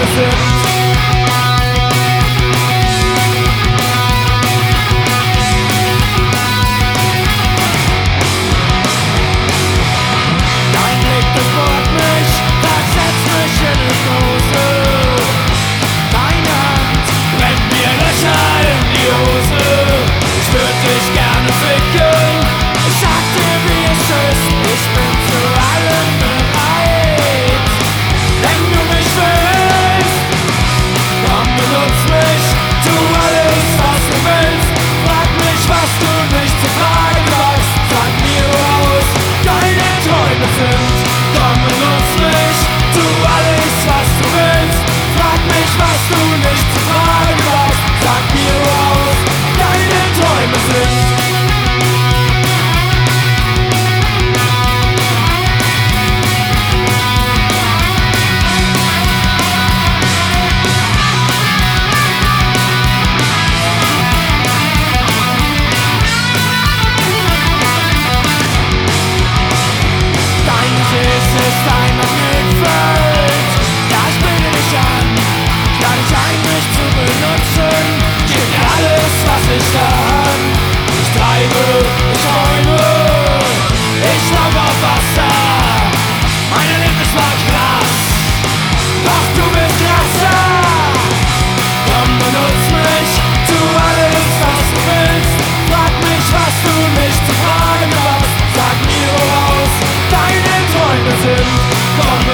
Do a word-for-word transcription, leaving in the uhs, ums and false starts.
Träume sind. Dein Blick durchbohrt mich, versetzt mich in Hypnose. Deine Hand brennt mir Löcher in die Hose. Ich würd dich gerne ficken, ich sag dir wie es ist, ich bin zu allem bereit. Wenn du mich willst, komm benutz mich, tu alles was du willst. Frag mich was du nicht zu fragen weißt, sag mir woraus deine Träume sind. Komm benutz mich, tu alles was du willst. Frag mich was du nicht zu fragen weißt, sag mir woraus deine Träume sind. Es ist ein Magnetfeld, ja ich bilde dich an, ich lade dich ein, mich zu benutzen, gib mir alles was ich kann. Ich treibe, ich träume, ich lauf auf Wasser, meine Liebe war krass, doch du bist krasser. Komm benutz mich, tu alles was du willst, frag mich was du nicht zu fragen hast, sag mir woraus deine Träume sind. Komm